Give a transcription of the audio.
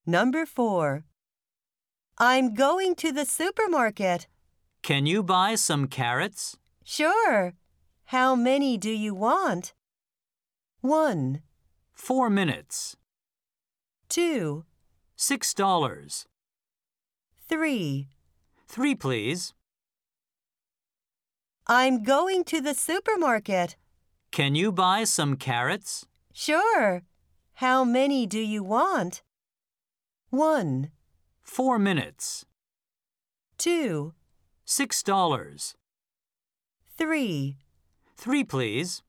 Number 4. I'm going to the supermarket. Can you buy some carrots? Sure. How many do you want? 1, 4 minutes. 2, $6. 3. 3, please. I'm going to the supermarket. Can you buy some carrots? Sure. How many do you want? 1, 4 minutes. 2, $6. 3. 3, please.